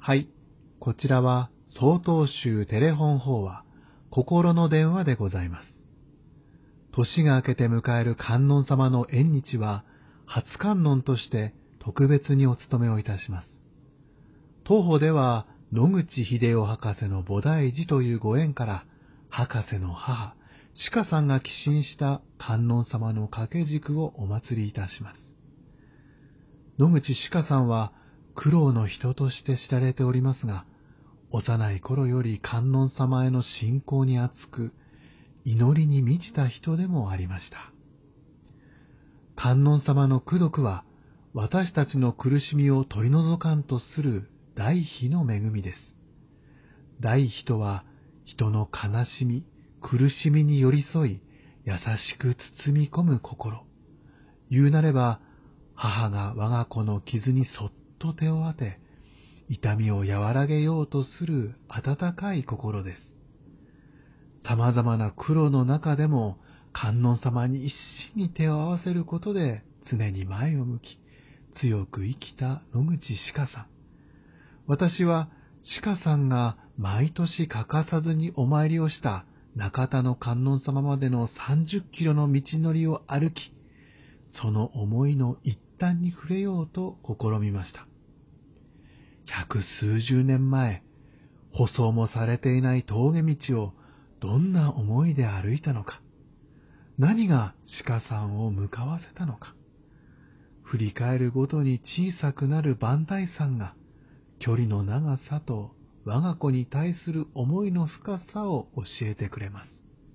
はい、こちらは曹洞宗テレフォン法話、心の電話でございます。年が明けて迎える観音様の縁日は、初観音として特別にお務めをいたします。当方では、野口英世博士の菩提寺というご縁から、博士の母、鹿さんが寄進した観音様の掛け軸をお祭りいたします。野口鹿さんは苦労の人として知られておりますが、幼い頃より観音様への信仰に厚く、祈りに満ちた人でもありました。観音様の功徳は、私たちの苦しみを取り除かんとする大悲の恵みです。大悲とは、人の悲しみ、苦しみに寄り添い、優しく包み込む心。言うなれば、母が我が子の傷にそっと手を当て、痛みを和らげようとする温かい心です。様々な苦労の中でも、観音様に一心に手を合わせることで常に前を向き、強く生きた野口鹿さん。私は鹿さんが毎年欠かさずにお参りをした中田の観音様までの30キロの道のりを歩き、その思いの一端に触れようと試みました。百数十年前、舗装もされていない峠道をどんな思いで歩いたのか、何が鹿さんを向かわせたのか、振り返るごとに小さくなる磐梯山が、距離の長さと我が子に対する思いの深さを教えてくれます。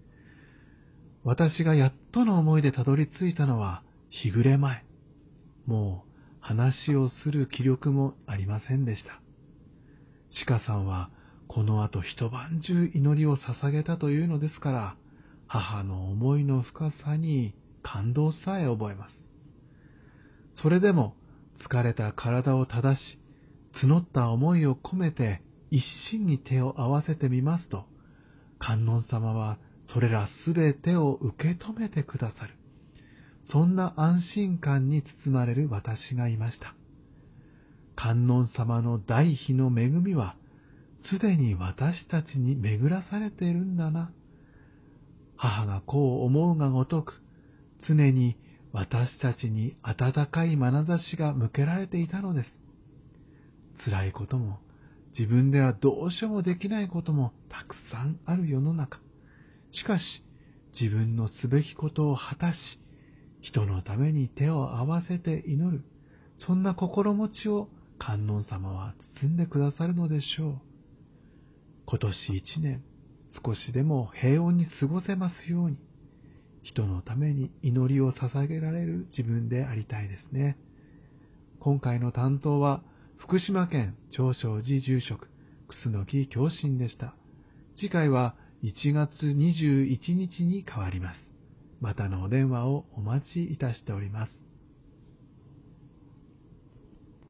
私がやっとの思いでたどり着いたのは日暮れ前。もう話をする気力もありませんでした。鹿さんはこの後一晩中祈りを捧げたというのですから、母の思いの深さに感動さえ覚えます。それでも疲れた体を正し、募った思いを込めて一心に手を合わせてみますと、観音様はそれらすべてを受け止めてくださる。そんな安心感に包まれる私がいました。観音様の大悲の恵みは、すでに私たちに巡らされているんだな。母がこう思うがごとく、常に私たちに温かい眼差しが向けられていたのです。辛いことも、自分ではどうしようもできないこともたくさんある世の中。しかし、自分のすべきことを果たし、人のために手を合わせて祈る、そんな心持ちを観音様は包んでくださるのでしょう。今年一年、少しでも平穏に過ごせますように、人のために祈りを捧げられる自分でありたいですね。今回の担当は、福島県長照寺住職、楠木京信でした。次回は1月21日に変わります。またのお電話をお待ちいたしております。